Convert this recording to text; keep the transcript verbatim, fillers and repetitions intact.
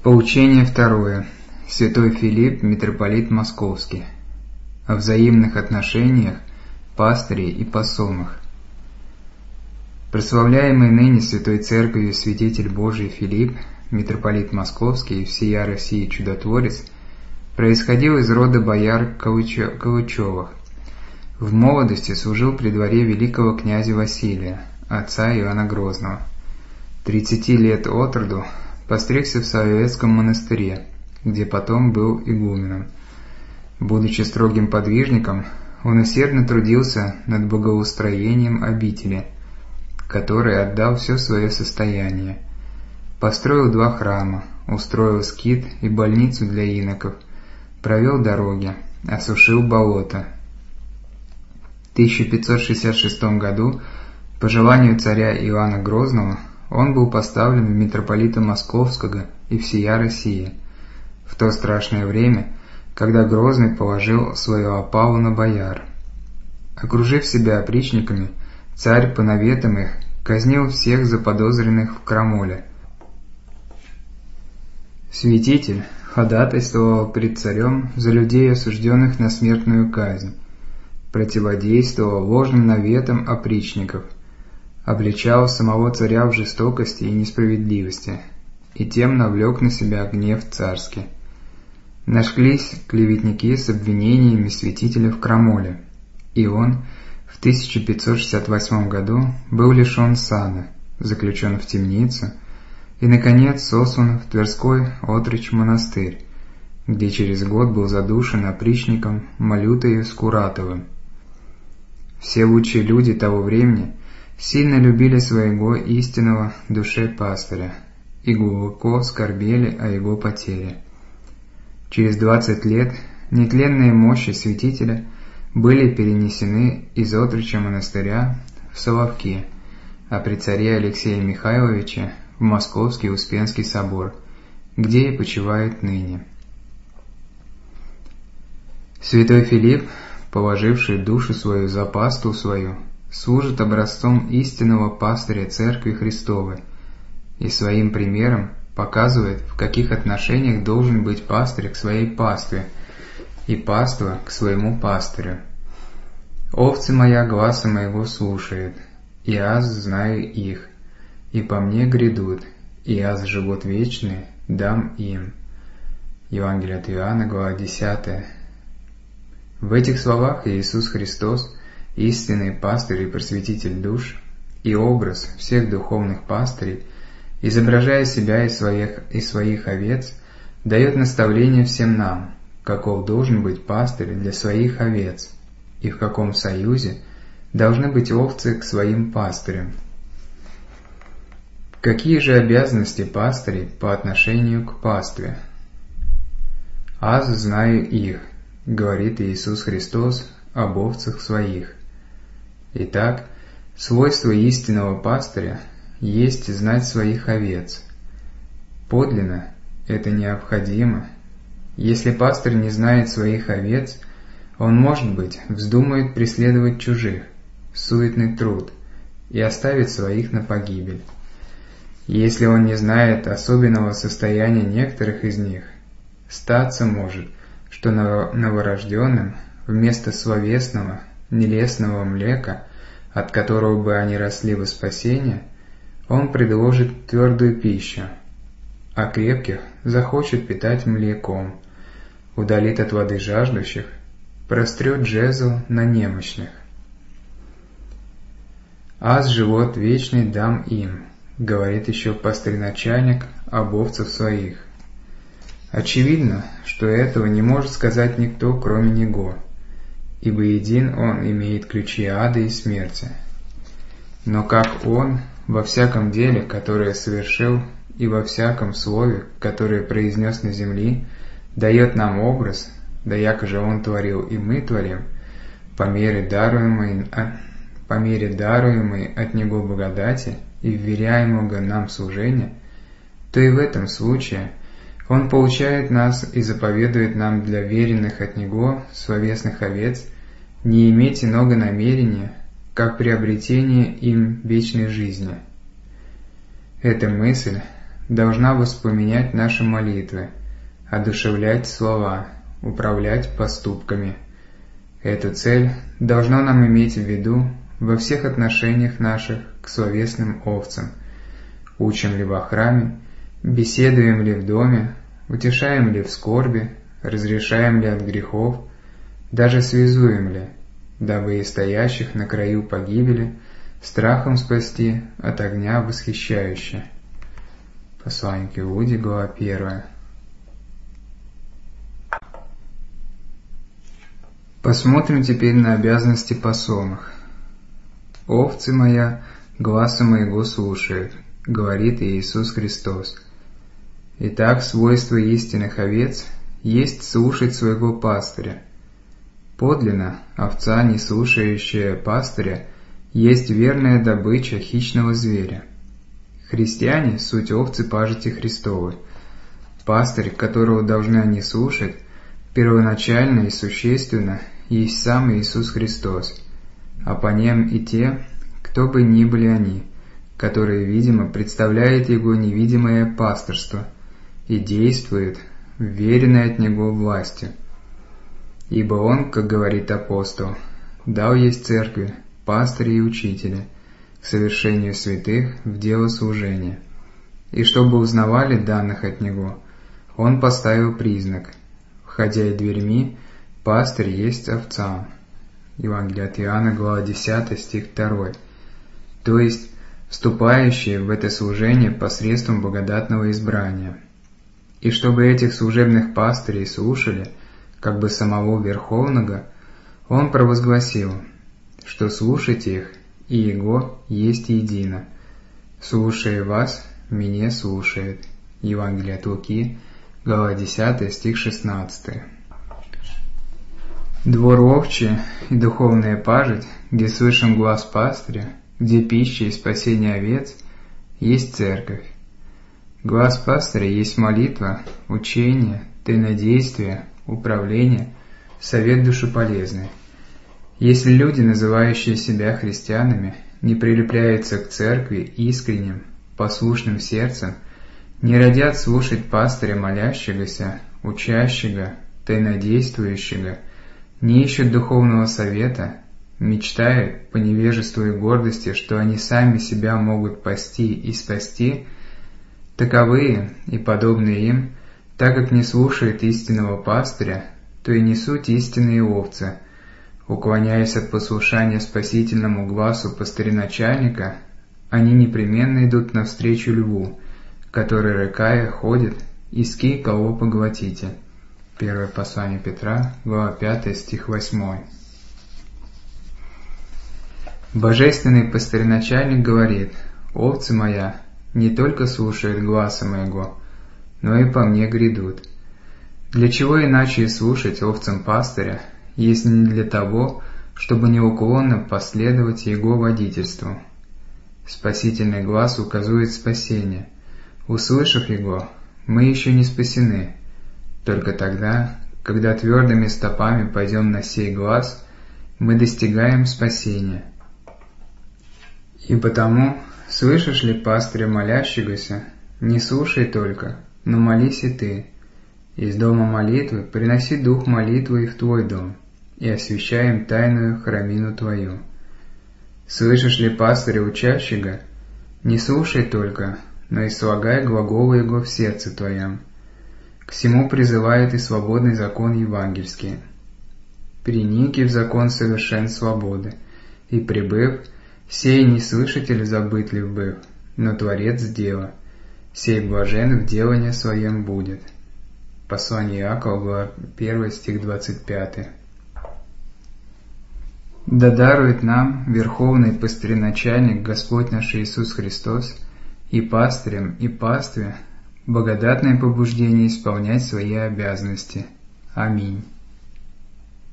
Поучение второе. Святой Филипп, митрополит Московский. О взаимных отношениях пастырей и посомых. Прославляемый ныне Святой Церковью святитель Божий Филипп, митрополит Московский и всея России чудотворец, происходил из рода бояр Калычевых. В молодости служил при дворе великого князя Василия, отца Иоанна Грозного. Тридцати лет от роду постригся в Соловецком монастыре, где потом был игуменом. Будучи строгим подвижником, он усердно трудился над благоустроением обители, которой отдал все свое состояние. Построил два храма, устроил скит и больницу для иноков, провел дороги, осушил болото. В тысяча пятьсот шестьдесят шестом году, по желанию царя Иоанна Грозного, он был поставлен в митрополита Московского и всея России, в то страшное время, когда Грозный положил свою опалу на бояр. Окружив себя опричниками, царь по наветам их казнил всех заподозренных в крамоле. Святитель ходатайствовал пред царем за людей, осужденных на смертную казнь, противодействовал ложным наветам опричников, обличал самого царя в жестокости и несправедливости, и тем навлек на себя гнев царский. Нашлись клеветники с обвинениями святителя в крамоле, и он в тысяча пятьсот шестьдесят восьмом году был лишен сана, заключен в темницу и, наконец, сослан в Тверской отрочь монастырь, где через год был задушен опричником Малютою Скуратовым. Все лучшие люди того времени сильно любили своего истинного душе пастыря и глубоко скорбели о его потере. Через двадцать лет нетленные мощи святителя были перенесены из отрочья монастыря в Соловки, а при царе Алексея Михайловича в Московский Успенский собор, где и почивает ныне. Святой Филипп, положивший душу свою за пасту свою, служит образцом истинного пастыря Церкви Христовой и своим примером показывает, в каких отношениях должен быть пастырь к своей пастве и паства к своему пастырю. «Овцы моя гласа моего слушает, и аз знаю их, и по мне грядут, и аз живот вечный дам им». Евангелие от Иоанна, глава десятая. В этих словах Иисус Христос, истинный пастырь и просветитель душ, и образ всех духовных пастырей, изображая себя и своих, и своих овец, дает наставление всем нам, каков должен быть пастырь для своих овец, и в каком союзе должны быть овцы к своим пастырям. Какие же обязанности пастырей по отношению к пастве? «Аз знаю их», — говорит Иисус Христос об овцах своих. Итак, свойство истинного пастыря есть знать своих овец. Подлинно это необходимо. Если пастырь не знает своих овец, он, может быть, вздумает преследовать чужих, суетный труд, и оставит своих на погибель. Если он не знает особенного состояния некоторых из них, статься может, что новорожденным вместо словесного, нелестного млека, от которого бы они росли во спасение, он предложит твердую пищу, а крепких захочет питать млеком, удалит от воды жаждущих, прострет жезл на немощных. «Аз живот вечный дам им», — говорит еще пастырь-начальник об овцах своих. Очевидно, что этого не может сказать никто, кроме Него, ибо един Он имеет ключи ада и смерти. Но как Он во всяком деле, которое совершил, и во всяком слове, которое произнес на земли, дает нам образ, да яко же Он творил и мы творим, по мере даруемой, по мере даруемой от Него благодати и вверяемого нам служения, то и в этом случае Он поучает нас и заповедует нам для веренных от Него словесных овец не иметь иного намерения, как приобретение им вечной жизни. Эта мысль должна воспламенять наши молитвы, одушевлять слова, управлять поступками. Эту цель должно нам иметь в виду во всех отношениях наших к словесным овцам. Учим ли во храме, беседуем ли в доме, утешаем ли в скорби, разрешаем ли от грехов, даже связуем ли, дабы и стоящих на краю погибели страхом спасти от огня восхищающе. Послание к Иуде, глава первая. Посмотрим теперь на обязанности посомых. «Овцы моя, гласа моего слушают», — говорит Иисус Христос. Итак, свойство истинных овец есть слушать своего пастыря. Подлинно, овца, не слушающая пастыря, есть верная добыча хищного зверя. Христиане – суть овцы пажити Христовы. Пастырь, которого должны они слушать, первоначально и существенно есть сам Иисус Христос, а по нем и те, кто бы ни были они, которые, видимо, представляют Его невидимое пастырство и действуют, вверенной от Него властью. Ибо Он, как говорит апостол, дал есть церкви, пастыри и учители, к совершению святых в дело служения. И чтобы узнавали данных от Него, Он поставил признак: входя и дверьми, пастырь есть овцам. Евангелие от Иоанна, глава десятая, стих второй. То есть, вступающие в это служение посредством благодатного избрания. И чтобы этих служебных пастырей слушали, как бы самого Верховного, Он провозгласил, что слушайте их, и Его есть едино. Слушая вас, меня слушает. Евангелие от Луки, глава десятая, стих шестнадцатый. Двор овчий и духовная пажить, где слышен глас пастыря, где пища и спасение овец, есть церковь. Глас пастыря есть молитва, учение, тайнодействие, управление, совет душеполезный. Если люди, называющие себя христианами, не прилепляются к церкви искренним, послушным сердцем, не родят слушать пастыря молящегося, учащего, тайнодействующего, не ищут духовного совета, мечтают по невежеству и гордости, что они сами себя могут пасти и спасти, таковые и подобные им, так как не слушают истинного пастыря, то и не суть истинные овцы. Уклоняясь от послушания спасительному гласу пастыря-начальника, они непременно идут навстречу льву, который, рыкая, ходит, иски кого поглотите. Первое послание Петра, глава пятая, стих восьмой. Божественный пастырь-начальник говорит: «Овцы моя не только слушают гласа моего, но и по мне грядут». Для чего иначе слушать овцам пастыря, если не для того, чтобы неуклонно последовать его водительству? Спасительный глас указывает спасение. Услышав его, мы еще не спасены. Только тогда, когда твердыми стопами пойдем на сей глас, мы достигаем спасения. И потому, слышишь ли пастыря молящегося, не слушай только, но молись и ты. Из дома молитвы приноси дух молитвы и в твой дом, и освящаем тайную храмину твою. Слышишь ли пастыря учащего, не слушай только, но и слагай глаголы его в сердце твоем. К всему призывает и свободный закон евангельский. Приники в закон совершен свободы, и прибыв, сей не слышатель забытлив быв, но творец дела, сей блажен в делании своем будет. Послание Иакова, глава первая, стих двадцать пятый. Да дарует нам Верховный Пастырь-начальник Господь наш Иисус Христос и пастырям, и пастве благодатное побуждение исполнять свои обязанности. Аминь.